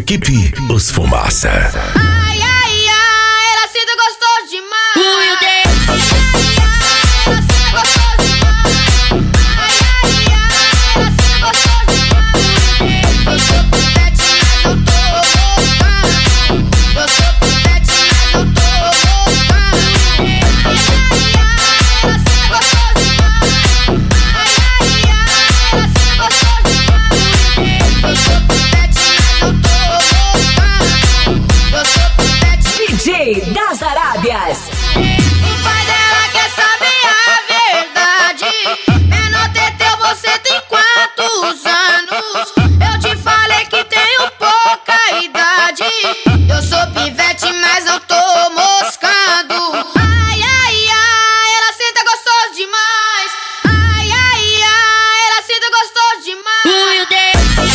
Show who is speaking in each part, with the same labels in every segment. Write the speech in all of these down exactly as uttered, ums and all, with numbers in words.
Speaker 1: Equipe Os Fumaça.
Speaker 2: Ai, ai, ai, ela sinta gostoso demais. Ui, o
Speaker 3: das Arábias.
Speaker 2: O pai dela quer saber a verdade. Menor Teteu, você tem quantos anos? Eu te falei que tenho pouca idade. Eu sou pivete, mas eu tô moscando. Ai, ai, ai, ela senta gostoso demais. Ai, ai, ai, ela senta gostoso demais. Ui, o dedo.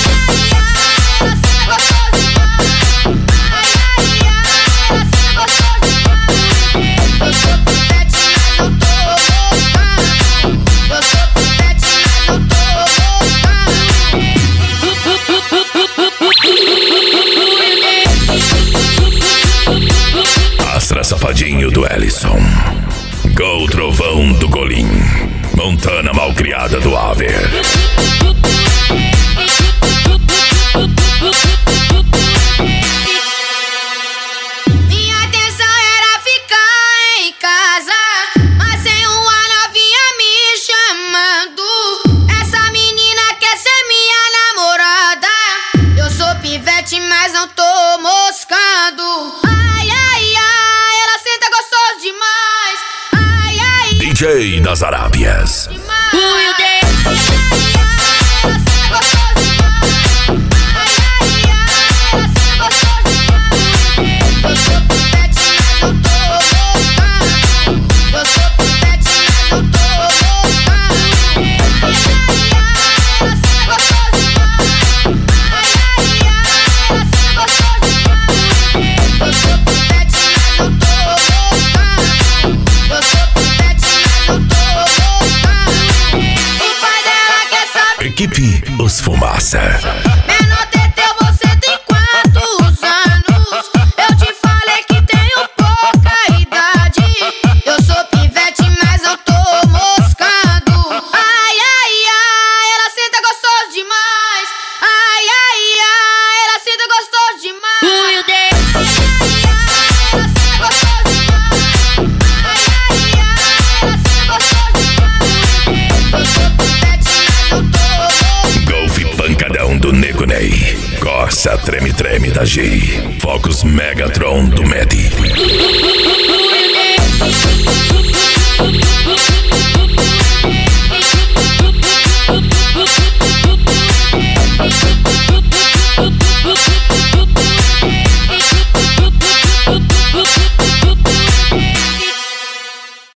Speaker 1: Astra Safadinho do Ellison. Gol Trovão do Golim. Montana Malcriada do Aver.
Speaker 2: Minha intenção era ficar em casa, mas sem uma novinha me chamando. Essa menina quer ser minha namorada. Eu sou pivete, mas não tô moscando. Ai, ai, ai, ela senta gostoso demais. Ai, ai,
Speaker 1: D J das Arábias.
Speaker 2: demais. Ui, o dedo. Ela senta gostoso demais. Ai, ai, ai, ela senta gostoso demais. Eu sou pivete, mas não tô moscando. Eu sou pivete, mas não tô moscando. Ai, ai, ai, ela senta gostoso demais. Ai, ai, ai, ela senta gostoso demais. Eu sou pivete, mas não tô moscando. Eu sou pivete, mas não tô moscando. O pai dela quer saber.
Speaker 1: Equipe Os Fumaça.
Speaker 2: Menor Teteu, você tem quantos anos? Eu te falei que tenho pouca idade. Eu sou pivete, mas eu tô moscando. Ai, ai, ai, ela senta gostoso demais. Ai, ai, ai, ela senta gostoso demais. Ui, o dedo. Ela senta gostoso demais. Ai, ai, ai, ela senta gostoso demais. Eu sou pivete, mas eu tô moscando.
Speaker 1: Golfe Pancadão do Nego Ney. Corsa Treme Treme da G. Focus Megatron do Medi.
Speaker 2: Ui, o dedo.